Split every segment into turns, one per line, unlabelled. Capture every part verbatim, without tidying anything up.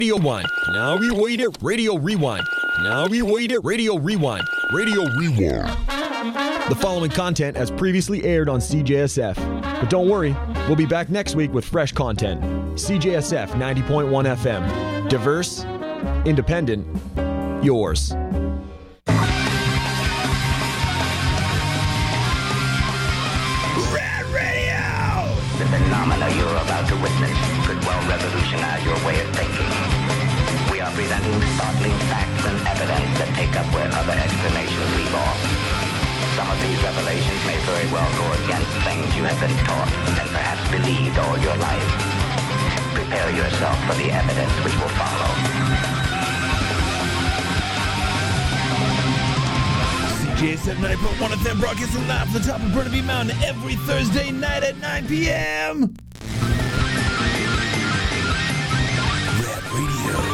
Radio One. Now we wait it. Radio Rewind. Now we wait it. Radio Rewind. Radio Rewind. The following content has previously aired on C J S F. But don't worry, we'll be back next week with fresh content. C J S F ninety point one F M. Diverse, independent, yours.
Rad Radio!
The phenomena you're about to witness could well revolutionize your way of thinking. We are presenting startling facts and evidence that take up where other explanations leave off. Some of these revelations may very well go against things you have been taught and perhaps believed all your life. Prepare yourself for the evidence which will follow.
C J S F ninety point one F M broadcasting live from the top of Burnaby Mountain every Thursday night at nine p.m. Rad Radio.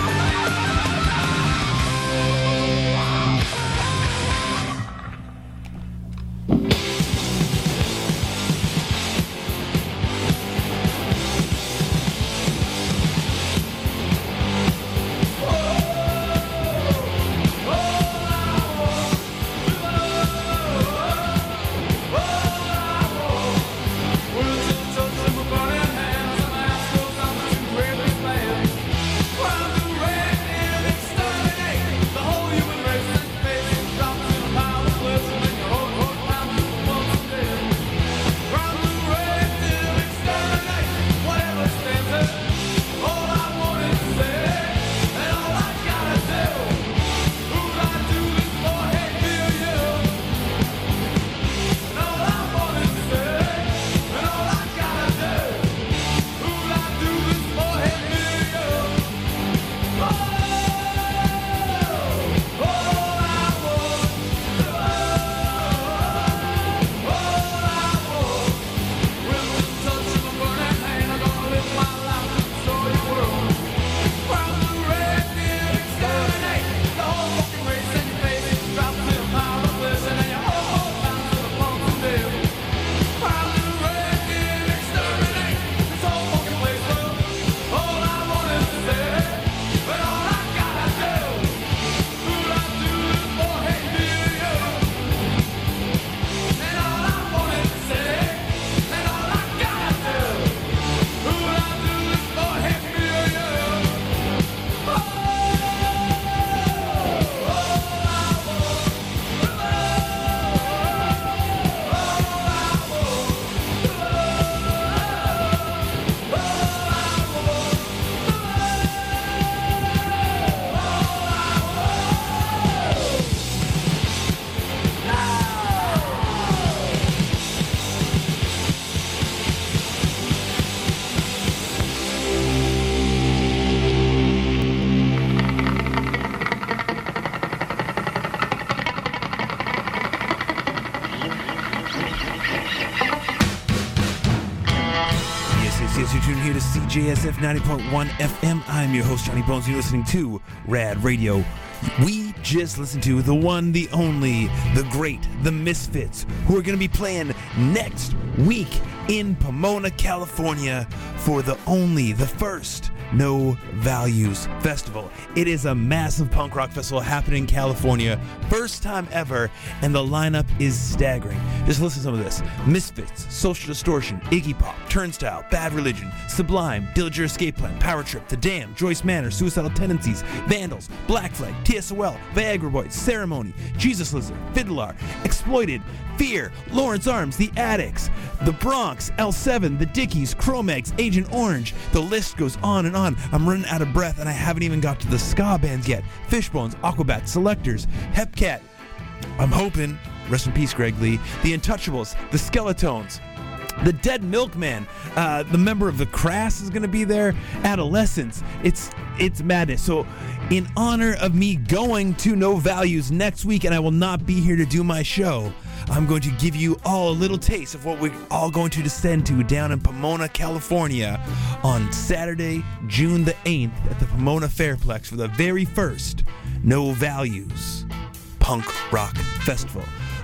C J S F ninety point one F M. I'm your host, Johnny Bones. You're listening to Rad Radio. We just listened to the one, the only, the great, the Misfits, who are going to be playing next week in Pomona, California for the only, the first No Values Festival. It is a massive punk rock festival happening in California, first time ever, and the lineup is staggering. Just listen to some of this. Misfits, Social Distortion, Iggy Pop, Turnstile, Bad Religion, Sublime, Dillinger Escape Plan, Power Trip, The Damned, Joyce Manor, Suicidal Tendencies, Vandals, Black Flag, T S O L, Viagra Boys, Ceremony, Jesus Lizard, Fiddler, Exploited, Fear, Lawrence Arms, The Addicts, The Bronx, L seven, The Dickies, Cro-Mags, Agent Orange. The list goes on and on. I'm running out of breath and I haven't even got to the ska bands yet. Fishbones, Aquabat, Selectors, Hepcat. I'm hoping, rest in peace Greg Lee, The Untouchables, The Skeletones, The Dead Milkman, uh, the member of The Crass is going to be there, Adolescence. It's it's madness. So in honor of me going to No Values next week, and I will not be here to do my show, I'm going to give you all a little taste of what we're all going to descend to down in Pomona, California on Saturday, June the eighth at the Pomona Fairplex for the very first No Values Punk Rock Festival.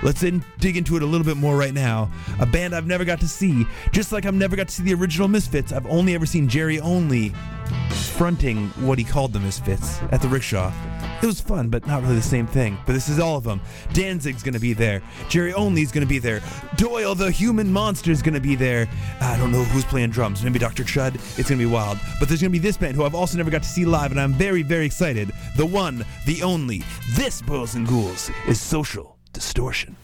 Let's in, dig into it a little bit more right now. A band I've never got to see, just like I've never got to see the original Misfits. I've only ever seen Jerry Only fronting what he called the Misfits at the Rickshaw. It was fun, but not really the same thing. But this is all of them. Danzig's going to be there. Jerry Only's going to be there. Doyle the Human Monster's going to be there. I don't know who's playing drums. Maybe Doctor Chud. It's going to be wild. But there's going to be this band who I've also never got to see live, and I'm very, very excited. The one, the only. This, Boils and Ghouls, is Social Distortion.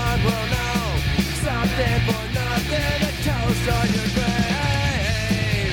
For nothing, a toast on your grave.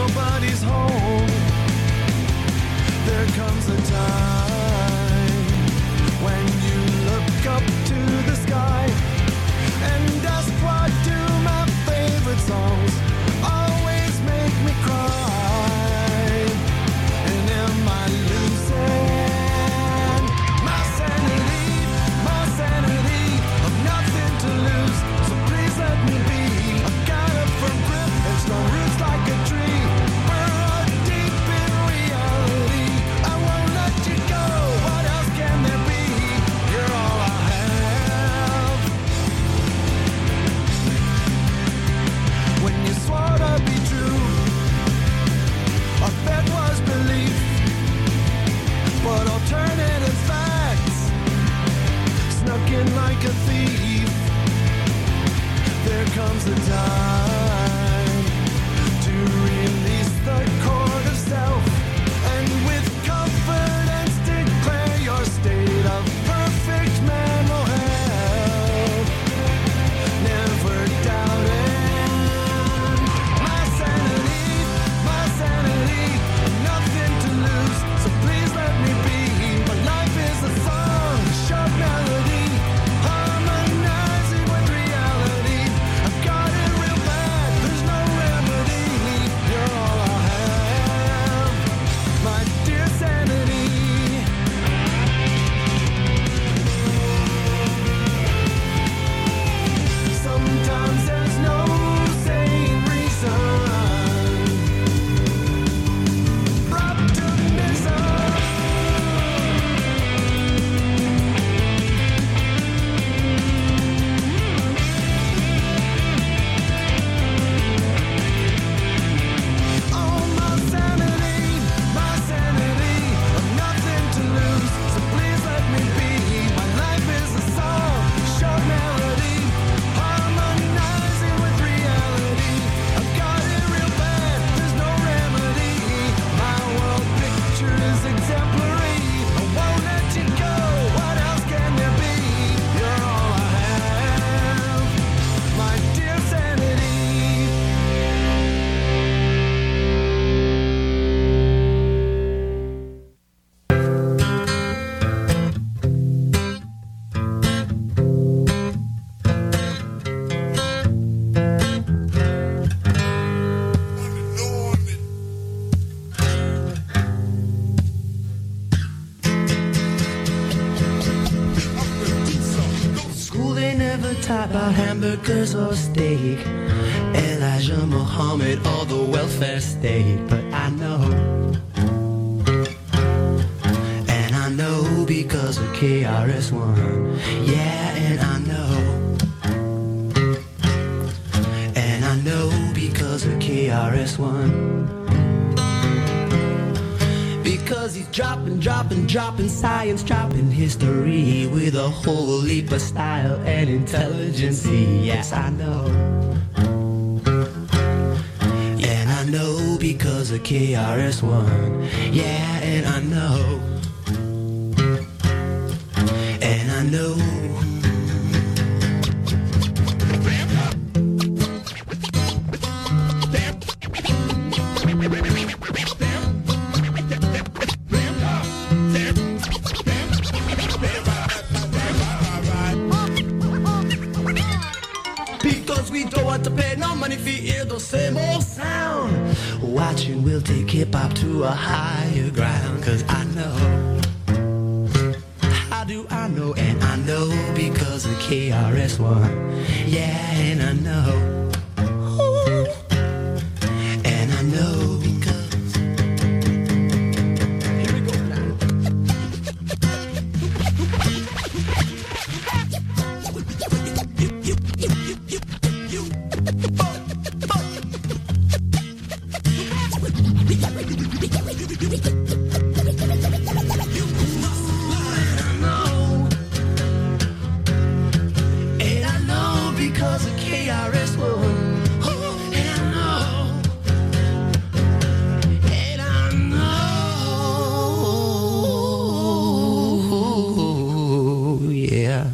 nobody's home. There comes a time when you look up to the sky and ask, why do my favorite songs always make me cry? And am I losing my sanity, my sanity? I've nothing to lose, so please let me be. I've got a firm grip and strong roots like a tree. We're deep in reality. I won't let you go. What else can there be? You're all I have. When you swore to be true, I bet was belief, but alternative facts snuck in like a thief. There comes a time to release the cord of self and with confidence declare your state of perfect mental health. Never doubting my sanity, my sanity. Nothing to lose, so please let me be. My life is a song, a short melody, harmonizing with reality. I've got it real bad, there's no remedy. You're all I have, my dear sanity. Sometimes there's no sane reason. Optimism. Oh, my sanity, my sanity. I've nothing to lose, so please let me be. My life is a song, short melody, harmonizing with reality. I've got it real bad, there's no remedy. My world picture is exemplary. I won't let you go. What else can there be? You're all I have, my dear sanity.
School they never taught about hamburgers or steak, Elijah Muhammad or the welfare state. But I know, and I know because of K R S One. Yeah, and I know, and I know because of K R S One. Because he's dropping, dropping, dropping science, dropping history with a whole heap of style and intelligence. Yes, I know. And I know because of K R S One. Yeah, and I know. And I know. Because we don't want to pay no money for hear the same old sound. Watching will take hip-hop to a higher ground. Cause I know. How do I know? And I know because of K R S One. Yeah, and I know. Ooh. And I know because. Here we go now. And I know because of K R S One. Oh, and I know. And I know. Yeah.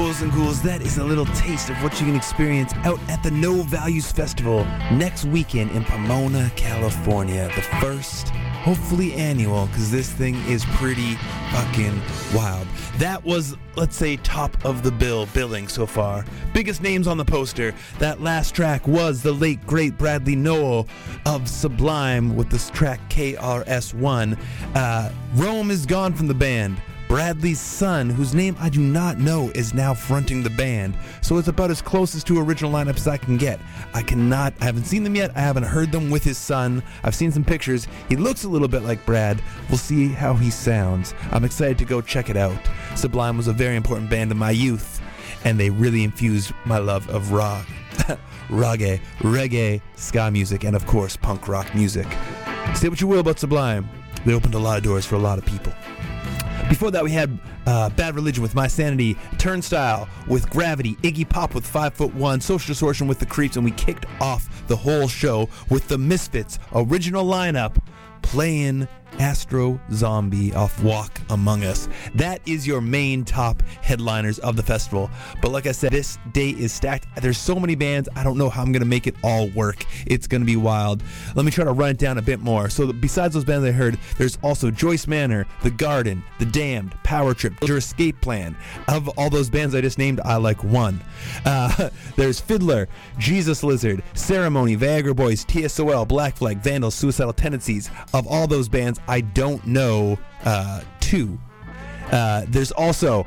ghouls and ghouls, that is a little taste of what you can experience out at the No Values Festival next weekend in Pomona, California. The first, hopefully annual, because this thing is pretty fucking wild. That was, let's say, top of the bill billing so far. Biggest names on the poster. That last track was the late, great Bradley Nowell of Sublime with this track K R S One. Uh, Rome is gone from the band. Bradley's son, whose name I do not know, is now fronting the band. So it's about as close as to original lineup as I can get. I cannot, I haven't seen them yet. I haven't heard them with his son. I've seen some pictures. He looks a little bit like Brad. We'll see how he sounds. I'm excited to go check it out. Sublime was a very important band in my youth, and they really infused my love of rock, reggae, reggae, ska music, and of course, punk rock music. Say what you will about Sublime. They opened a lot of doors for a lot of people. Before that, we had uh, Bad Religion with My Sanity, Turnstile with Gravity, Iggy Pop with Five Foot One, Social Distortion with The Creeps, and we kicked off the whole show with the Misfits original lineup playing Astro Zombie off Walk Among Us. That is your main top headliners of the festival. But like I said, this day is stacked. There's so many bands, I don't know how I'm going to make it all work. It's going to be wild. Let me try to run it down a bit more. So besides those bands I heard, there's also Joyce Manor, The Garden, The Damned, Power Trip, Your Escape Plan. Of all those bands I just named, I like one. Uh, there's Fiddler, Jesus Lizard, Ceremony, Viagra Boys, T S O L, Black Flag, Vandals, Suicidal Tendencies. Of all those bands, I don't know uh, two. Uh, there's also,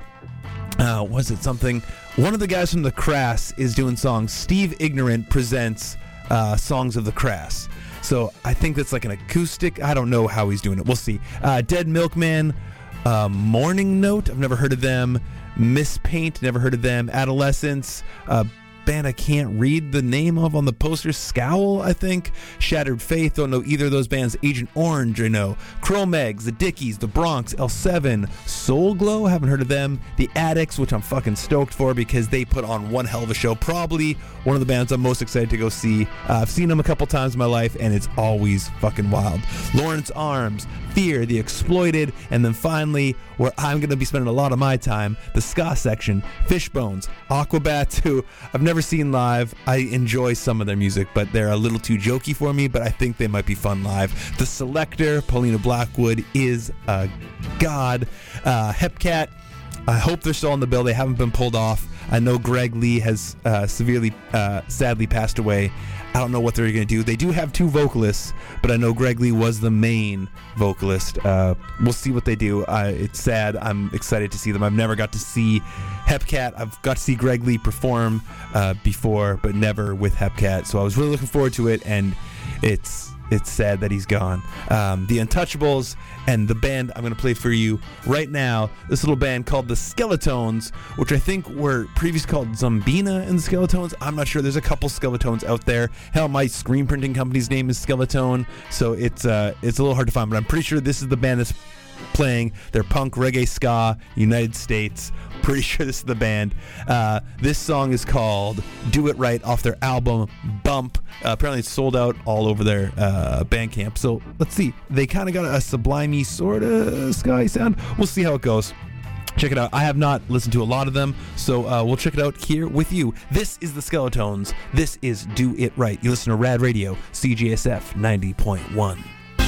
uh, was it something? One of the guys from The Crass is doing songs. Steve Ignorant presents uh, Songs of The Crass. So I think that's like an acoustic. I don't know how he's doing it. We'll see. Uh, Dead Milkman, uh, Morning Note. I've never heard of them. Miss Paint. Never heard of them. Adolescence. Uh, band I can't read the name of on the poster. Scowl, I think. Shattered Faith, don't know either of those bands. Agent Orange, I know. Cro-Mags, The Dickies, The Bronx, L seven, Soul Glow, haven't heard of them. The Addicts, which I'm fucking stoked for because they put on one hell of a show. Probably one of the bands I'm most excited to go see. Uh, I've seen them a couple times in my life and it's always fucking wild. Lawrence Arms, Fear, The Exploited, and then finally, where I'm going to be spending a lot of my time, the ska section, Fishbones, Aquabats, who I've never seen live. I enjoy some of their music, but they're a little too jokey for me, but I think they might be fun live. The Selector, Paulina Blackwood, is a god. Uh, Hepcat, I hope they're still on the bill. They haven't been pulled off. I know Greg Lee has uh, severely, uh, sadly passed away. I don't know what they're going to do. They do have two vocalists, but I know Greg Lee was the main vocalist. Uh, we'll see what they do. Uh, it's sad. I'm excited to see them. I've never got to see Hepcat. I've got to see Greg Lee perform uh, before, but never with Hepcat. So I was really looking forward to it, and it's it's sad that he's gone. Um, the Untouchables and the band I'm going to play for you right now, this little band called the Skeletones, which I think were previously called Zombina and the Skeletones. I'm not sure. There's a couple Skeletones out there. Hell, my screen printing company's name is Skeletone, so it's uh, it's a little hard to find, but I'm pretty sure this is the band that's playing their punk reggae ska United States. Pretty sure this is the band. Uh, this song is called Do It Right off their album Bump. Uh, apparently it's sold out all over their uh, Bandcamp. So let's see. They kind of got a Sublime-y sort of ska sound. We'll see how it goes. Check it out. I have not listened to a lot of them, so uh, we'll check it out here with you. This is the Skeletones. This is Do It Right. You listen to Rad Radio, C J S F ninety point one.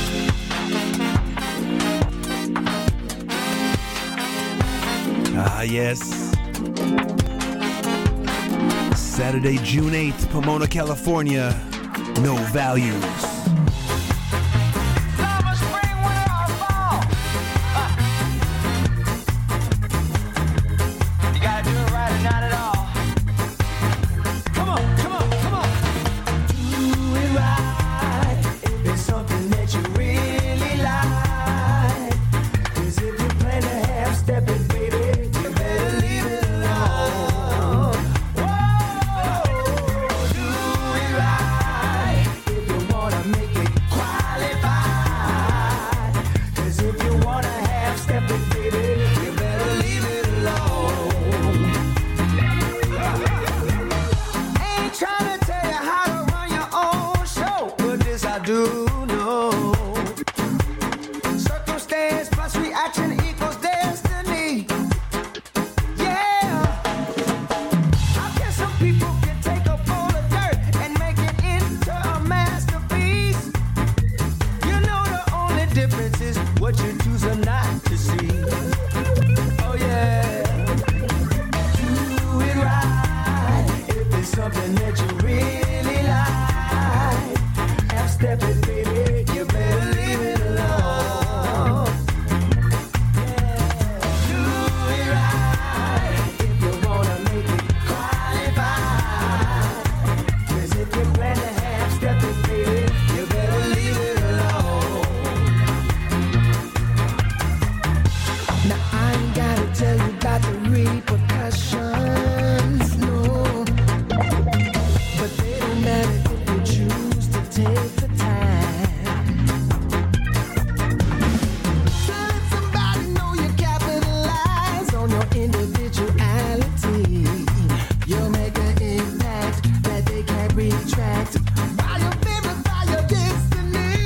Ah, yes. Saturday, June eighth, Pomona, California. No Values.
Summer, spring, winter, or fall. You gotta do it right or not at all. Come on, come on, come on. Do it right if it's something that you really like. 'Cause if you plan to half step it, baby, you better leave it alone. Whoa, do it right if you wanna make it qualified. 'Cause if you wanna half step it, baby, you better leave it alone. Ain't trying to tell you how to run your own show, but this I do know. Circumstance plus reaction equals destiny. Yeah. half-step it, baby, you better leave it alone. Do it right if you wanna make it qualified. 'Cause if you plan to half-step it, baby, you better leave it alone. Now I ain't gotta tell you about the repercussions, no. But they don't matter if you choose to take the time. So let somebody know you capitalize on your individuality. You'll make an impact that they can't retract. While you verify your destiny.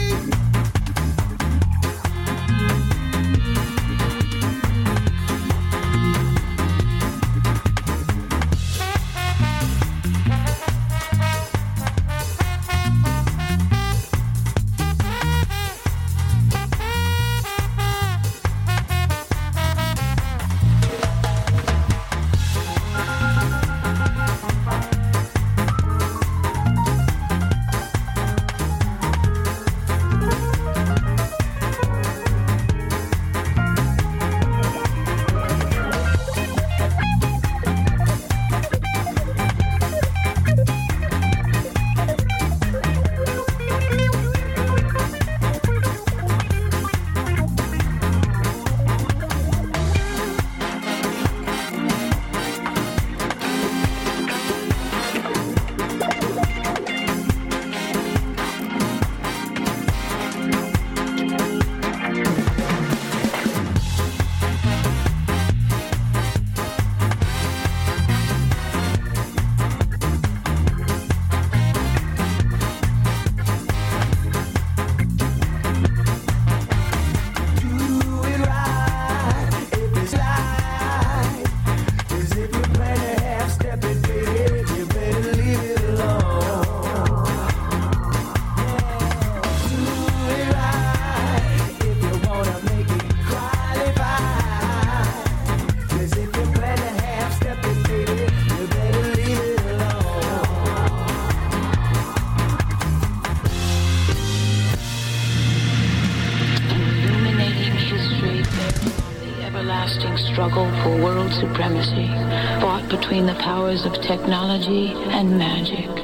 Struggle for world supremacy, fought between the powers of technology and magic.